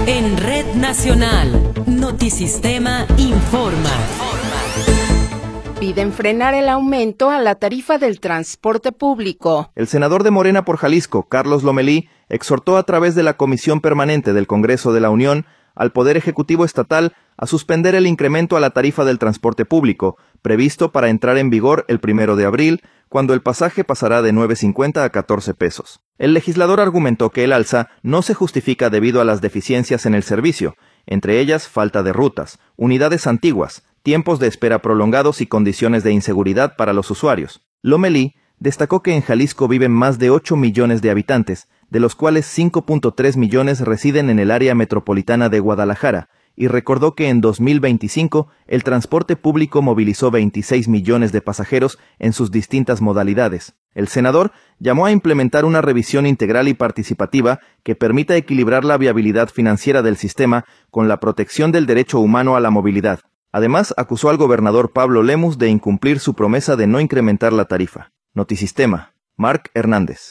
En Red Nacional, Notisistema informa. Piden frenar el aumento a la tarifa del transporte público. El senador de Morena por Jalisco, Carlos Lomelí, exhortó a través de la Comisión Permanente del Congreso de la Unión al Poder Ejecutivo Estatal a suspender el incremento a la tarifa del transporte público, previsto para entrar en vigor el 1 de abril, cuando el pasaje pasará de 9.50 a 14 pesos. El legislador argumentó que el alza no se justifica debido a las deficiencias en el servicio, entre ellas falta de rutas, unidades antiguas, tiempos de espera prolongados y condiciones de inseguridad para los usuarios. Lomelí destacó que en Jalisco viven más de 8 millones de habitantes, de los cuales 5.3 millones residen en el área metropolitana de Guadalajara, y recordó que en 2025 el transporte público movilizó 26 millones de pasajeros en sus distintas modalidades. El senador llamó a implementar una revisión integral y participativa que permita equilibrar la viabilidad financiera del sistema con la protección del derecho humano a la movilidad. Además, acusó al gobernador Pablo Lemus de incumplir su promesa de no incrementar la tarifa. Notisistema, Marc Hernández.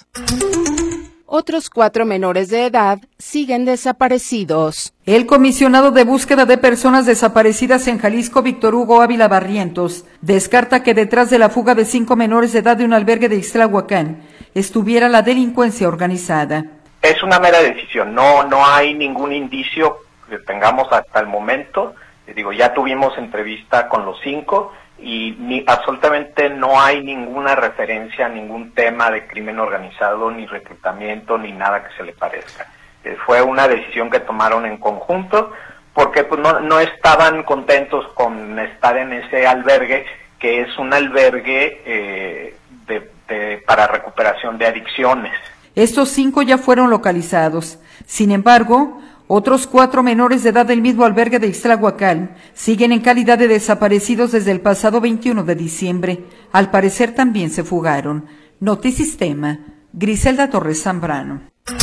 Otros 4 menores de edad siguen desaparecidos. El comisionado de búsqueda de personas desaparecidas en Jalisco, Víctor Hugo Ávila Barrientos, descarta que detrás de la fuga de 5 menores de edad de un albergue de Ixtlahuacán estuviera la delincuencia organizada. Es una mera decisión, no hay ningún indicio que tengamos hasta el momento. Ya tuvimos entrevista con los 5 y absolutamente no hay ninguna referencia a ningún tema de crimen organizado, ni reclutamiento, ni nada que se le parezca. Fue una decisión que tomaron en conjunto porque pues no estaban contentos con estar en ese albergue, que es un albergue para recuperación de adicciones. Estos 5 ya fueron localizados. Sin embargo, otros 4 menores de edad del mismo albergue de Ixtlahuacán siguen en calidad de desaparecidos desde el pasado 21 de diciembre. Al parecer también se fugaron. Notisistema, Griselda Torres Zambrano.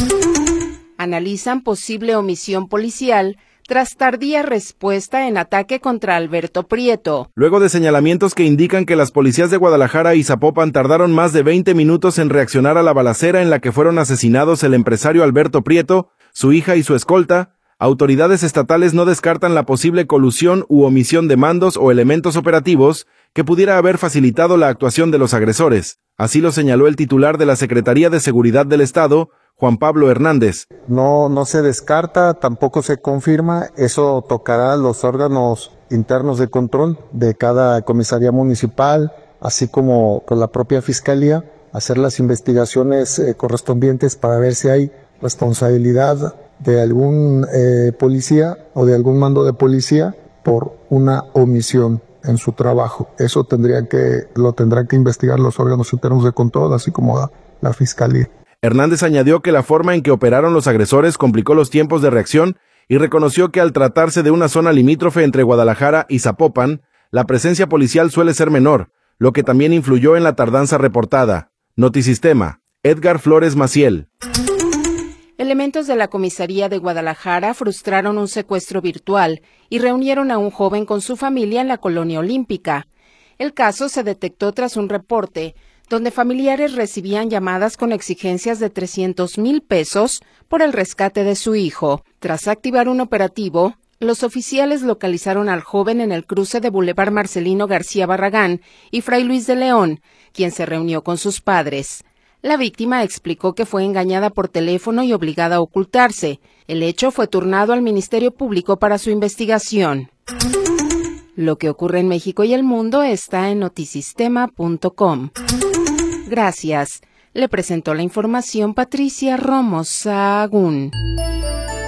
Analizan posible omisión policial tras tardía respuesta en ataque contra Alberto Prieto. Luego de señalamientos que indican que las policías de Guadalajara y Zapopan tardaron más de 20 minutos en reaccionar a la balacera en la que fueron asesinados el empresario Alberto Prieto, su hija y su escolta, autoridades estatales no descartan la posible colusión u omisión de mandos o elementos operativos que pudiera haber facilitado la actuación de los agresores. Así lo señaló el titular de la Secretaría de Seguridad del Estado, Juan Pablo Hernández. No se descarta, tampoco se confirma, eso tocará a los órganos internos de control de cada comisaría municipal, así como con la propia fiscalía, hacer las investigaciones correspondientes para ver si hay responsabilidad de algún policía o de algún mando de policía por una omisión en su trabajo. Eso lo tendrán que investigar los órganos internos de control, así como la fiscalía. Hernández añadió que la forma en que operaron los agresores complicó los tiempos de reacción y reconoció que al tratarse de una zona limítrofe entre Guadalajara y Zapopan, la presencia policial suele ser menor, lo que también influyó en la tardanza reportada. Notisistema, Edgar Flores Maciel. Elementos de la comisaría de Guadalajara frustraron un secuestro virtual y reunieron a un joven con su familia en la colonia olímpica. El caso se detectó tras un reporte donde familiares recibían llamadas con exigencias de 300,000 pesos por el rescate de su hijo. Tras activar un operativo, los oficiales localizaron al joven en el cruce de Boulevard Marcelino García Barragán y Fray Luis de León, quien se reunió con sus padres. La víctima explicó que fue engañada por teléfono y obligada a ocultarse. El hecho fue turnado al Ministerio Público para su investigación. Lo que ocurre en México y el mundo está en notisistema.com. Gracias. Le presentó la información Patricia Romo Sahagún.